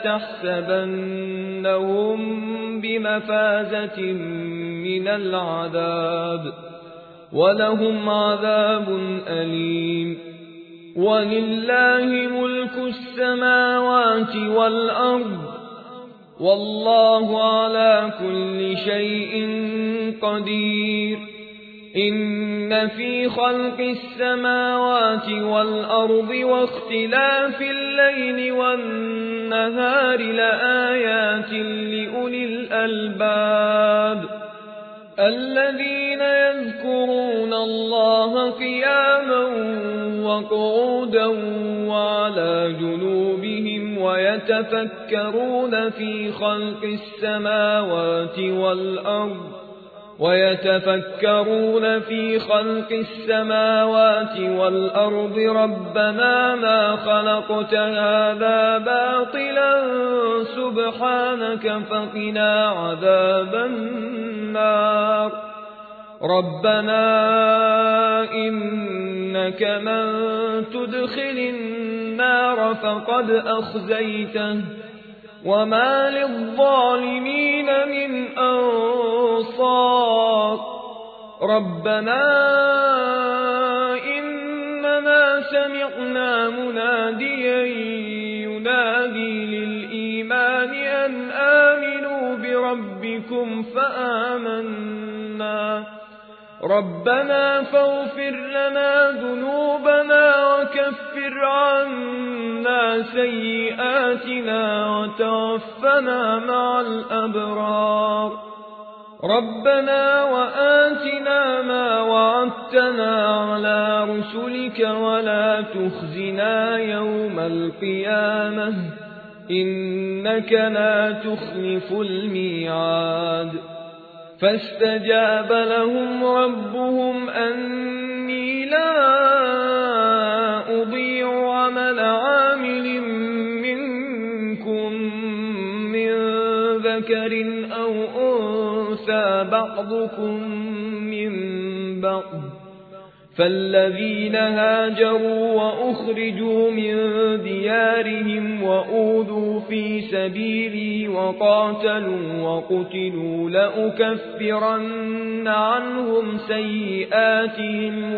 تحسبنهم بمفازة من العذاب ولهم عذاب أليم. ولله ملك السماوات والأرض والله على كل شيء قدير. إن في خلق السماوات والأرض واختلاف الليل والنهار لآيات لأولي الألباب الذين يذكرون الله قياما وقعودا وعلى جنوبهم ويتفكرون في خلق السماوات والأرض ربنا ما خلقت هذا باطلا سبحانك فقنا عذاب النار. ربنا إنك من تدخل النار فقد أخزيته وما للظالمين من أنصار. ربنا إننا سمعنا مناديا ينادي للإيمان أن آمنوا بربكم فآمنا. ربنا فاغفر لنا ذنوبنا وكفر عنا سيئاتنا وتوفنا مع الأبرار. ربنا وآتنا ما وعدتنا على رسلك ولا تخزنا يوم القيامة إنك لا تخلف الميعاد. فاستجاب لهم ربهم أني لا أضيع عمل عامل منكم من ذكر أو أنثى بعضكم من بعض. فالذين هاجروا وأخرجوا من ديارهم وأوذوا في سبيلي وقاتلوا وقتلوا لأكفرن عنهم سيئاتهم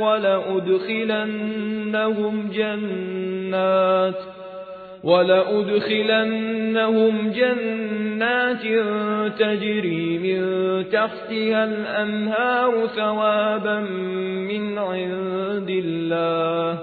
ولأدخلنهم جنات تجري من تحتها الأنهار ثوابا من عند الله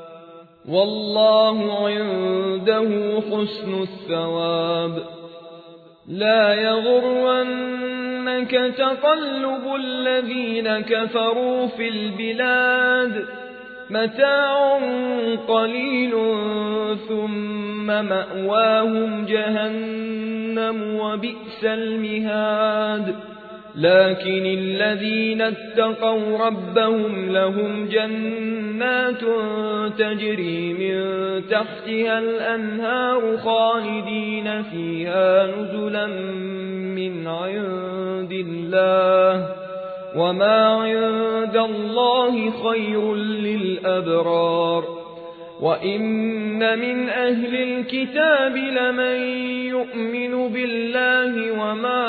والله عنده حسن الثواب. لا يغرنك تقلب الذين كفروا في البلاد متاع قليل ثم مأواهم جهنم وبئس المهاد. لكن الذين اتقوا ربهم لهم جنات تجري من تحتها الأنهار خالدين فيها نزلا من عند الله وما عند الله خير للأبرار. وإن من أهل الكتاب لمن يؤمن بالله وما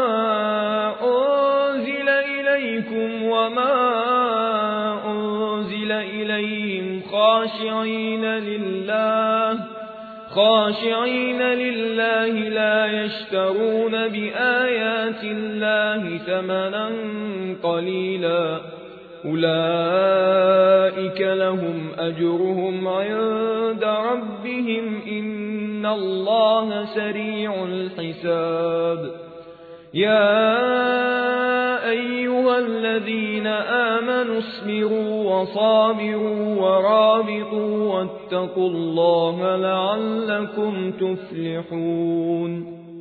أنزل إليكم وما أنزل إليهم خاشعين لله لا يشترون بآيات الله ثمنا قليلا أولئك لهم أجرهم عند ربهم إن الله سريع الحساب. يا أيها الذين آمنوا اصبروا وصابروا ورابطوا واتقوا الله لعلكم تفلحون.